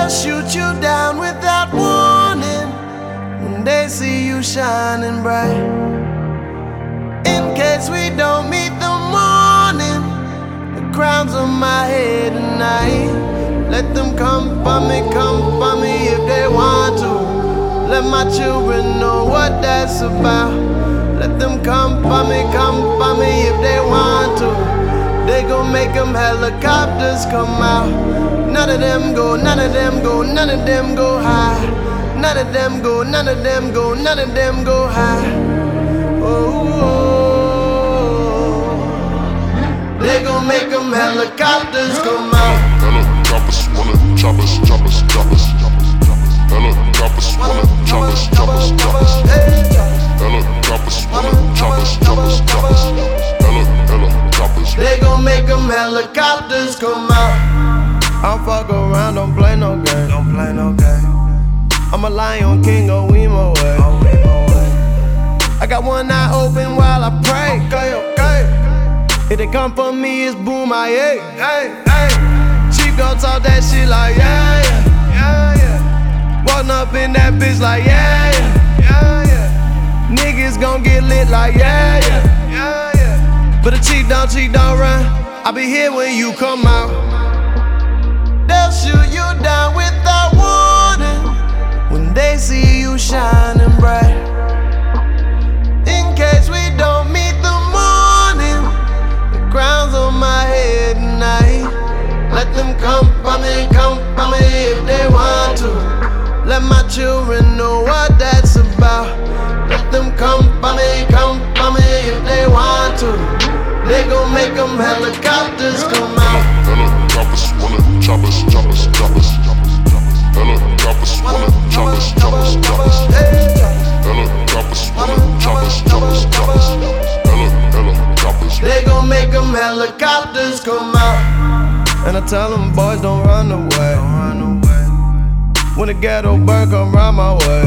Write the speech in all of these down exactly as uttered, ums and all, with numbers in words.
shoot you down without warning when they see you shining bright. In case we don't meet the morning, the crown's on my head tonight. Let them come for me, come for me if they want to. Let my children know what that's about. Let them come for me, come for me if they want to. They gon' make them helicopters come out. None of them go, none of them go, none of them go high. None of them go, none of them go, none of them go high. Oh, oh. They gon' make them helicopters come out. Helicopters wanna chop us, chop us, chop us. Helicopters wanna chop us, chop us, chop us. Helicopters wanna chop us, chop us, chop us. Helicopters. They gon' make them helicopters come out. I don't fuck around, don't play no game. Don't play no game. I'm a lion king, go we my way. I got one eye open while I pray. Okay, okay. If they come for me, it's boom, I hey, hey, hey. Chief gon' talk that shit like yeah, yeah, yeah, yeah. Walkin' up in that bitch like yeah, yeah, yeah, yeah. Niggas gon' get lit like yeah, yeah, yeah, yeah. But the chief don't cheat, don't run. I'll be here when you come out. They'll shoot you down without warning when they see you shining bright. In case we don't meet the morning, the crown's on my head tonight. Let them come for me, come for me if they want to. Let my children know what that's about. Let them come for me, come for me if they want to. They gon' make them helicopters come out. Helicopters wanna chop us, chop us, chop us. Helicopters wanna chop us, chop us, chop us. Helicopters wanna chop us, chop us, chop us. Helicopters. They gon' make them helicopters come out. And I tell them boys don't run away. When the ghetto bird come round my way,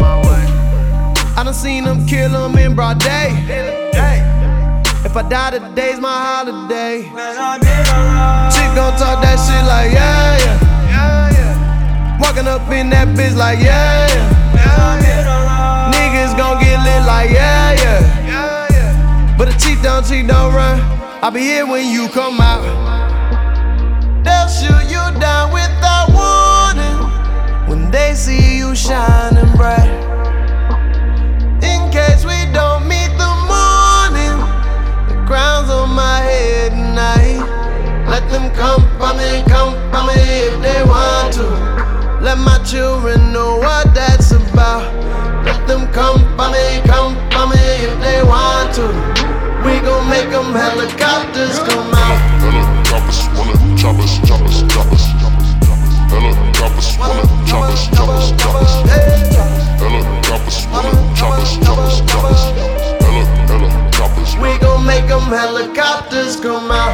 I done seen them kill them in broad day. If I die today's my holiday. Chick gon' talk that shit like yeah, yeah, yeah, yeah. Walking up in that bitch like yeah, yeah, yeah, yeah. Niggas gon' get lit like yeah, yeah, yeah, yeah. But the chief don't cheat, don't run. I'll be here when you come out. They'll shoot you down without warning when they see you shining bright. In case we don't meet the morning, the crown's on my head tonight. Let them come for me, come for me if they want to. Let my children know what that's about. Let them come for me, come for me if they want to. We gon' make them helicopters come out. Helicopters wanna chop us, chop us, chop us. Helicopters wanna chop us, chop us, chop us. Helicopters wanna chop us, chop us, chop us. Helicopters. We gon' make them helicopters come out.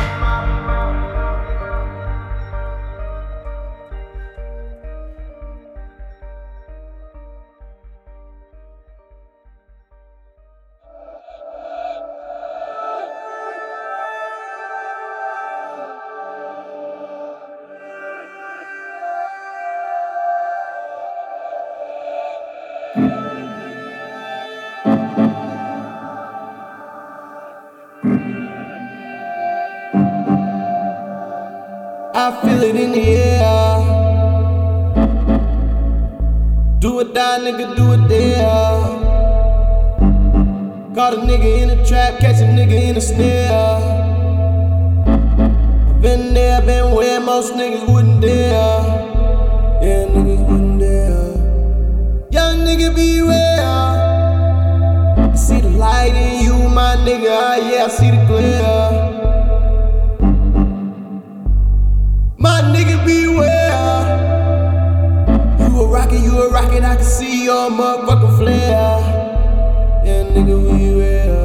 I feel it in the air. Do it die, nigga, do it there. Caught a nigga in a trap, catch a nigga in a snare. Been there, been where most niggas wouldn't dare. Yeah, niggas wouldn't dare. Young nigga, beware. I see the light in you, my nigga. Yeah, I see the glare. My nigga, beware. You a rocket, you a rocket, I can see your motherfucking flare. Yeah, nigga, beware.